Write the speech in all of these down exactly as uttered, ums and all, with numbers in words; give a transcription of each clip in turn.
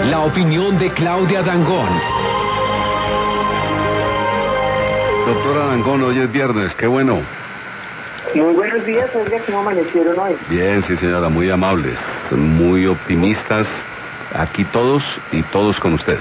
La opinión de Claudia Dangond. Doctora Dangond, hoy es viernes, qué bueno. Muy buenos días, oiga, ¿cómo amanecieron hoy? Bien, sí señora, muy amables, muy optimistas, aquí todos y todos con usted.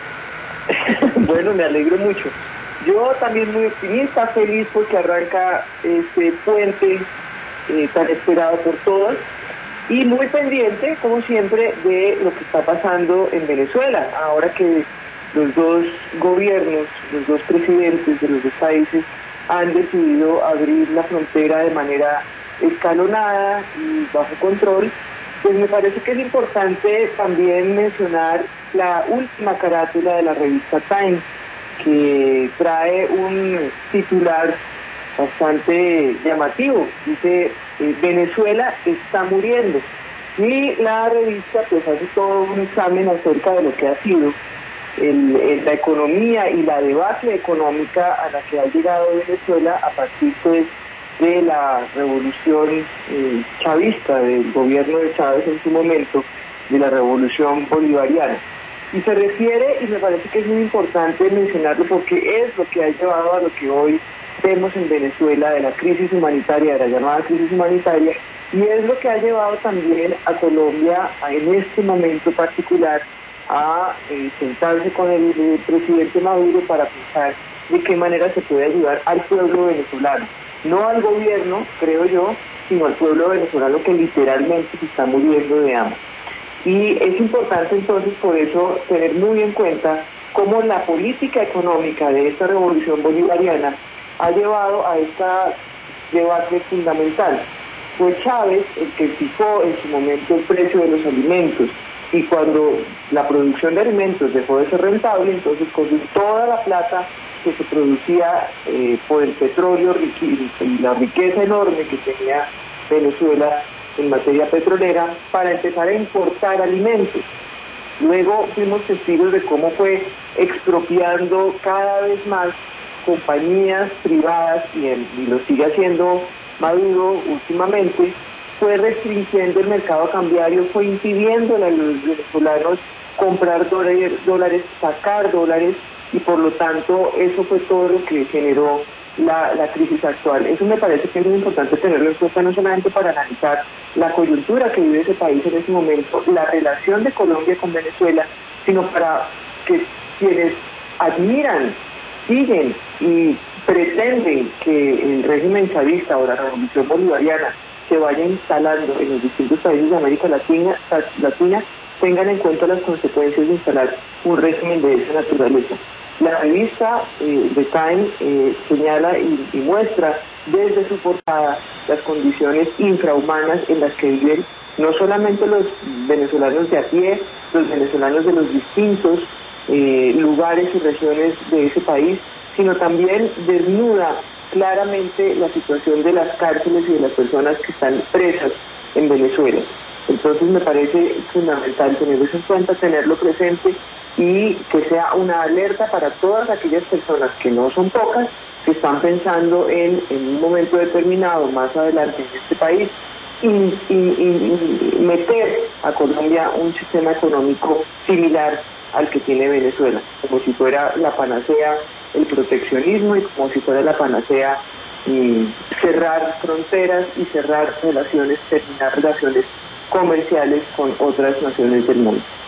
Bueno, me alegro mucho. Yo también muy optimista, feliz porque arranca este puente eh, tan esperado por todos y muy pendiente, como siempre, de lo que está pasando en Venezuela, ahora que los dos gobiernos, los dos presidentes de los dos países han decidido abrir la frontera de manera escalonada y bajo control. Pues me parece que es importante también mencionar la última carátula de la revista Time, que trae un titular bastante llamativo. Dice, eh, Venezuela está muriendo. Y la revista pues hace todo un examen acerca de lo que ha sido el, el, la economía y la debacle económica a la que ha llegado Venezuela a partir pues de la revolución eh, chavista, del gobierno de Chávez en su momento, de la revolución bolivariana. Y se refiere, y me parece que es muy importante mencionarlo porque es lo que ha llevado a lo que hoy vemos en Venezuela, de la crisis humanitaria, de la llamada crisis humanitaria, y es lo que ha llevado también a Colombia, a, en este momento particular, a eh, sentarse con el, el presidente Maduro para pensar de qué manera se puede ayudar al pueblo venezolano. No al gobierno, creo yo, sino al pueblo venezolano que literalmente se está muriendo de hambre. Y es importante entonces por eso tener muy en cuenta cómo la política económica de esta revolución bolivariana ha llevado a esta debate fundamental. Fue Chávez el que fijó en su momento el precio de los alimentos, y cuando la producción de alimentos dejó de ser rentable, entonces cogió toda la plata que se producía eh, por el petróleo y la riqueza enorme que tenía Venezuela en materia petrolera para empezar a importar alimentos. Luego fuimos testigos de cómo fue expropiando cada vez más compañías privadas y, el, y lo sigue haciendo Maduro últimamente. Fue restringiendo el mercado cambiario, fue impidiéndole a los venezolanos comprar dólares, dólares, sacar dólares, y por lo tanto eso fue todo lo que generó la, la crisis actual. Eso me parece que es muy importante tenerlo en cuenta, no solamente para analizar la coyuntura que vive ese país en ese momento, la relación de Colombia con Venezuela, sino para que quienes admiran, siguen y pretenden que el régimen chavista o la revolución bolivariana se vaya instalando en los distintos países de América Latina, Latina tengan en cuenta las consecuencias de instalar un régimen de esa naturaleza. La revista eh, The Time eh, señala y, y muestra desde su portada las condiciones infrahumanas en las que viven no solamente los venezolanos de a pie, los venezolanos de los distintos eh, lugares y regiones de ese país, sino también desnuda claramente la situación de las cárceles y de las personas que están presas en Venezuela. Entonces me parece fundamental tener eso en cuenta, tenerlo presente y que sea una alerta para todas aquellas personas, que no son pocas, que están pensando en, en un momento determinado, más adelante en este país, y, y, y, y meter a Colombia un sistema económico similar al que tiene Venezuela, como si fuera la panacea el proteccionismo y como si fuera la panacea y cerrar fronteras y cerrar relaciones, terminar relaciones comerciales con otras naciones del mundo.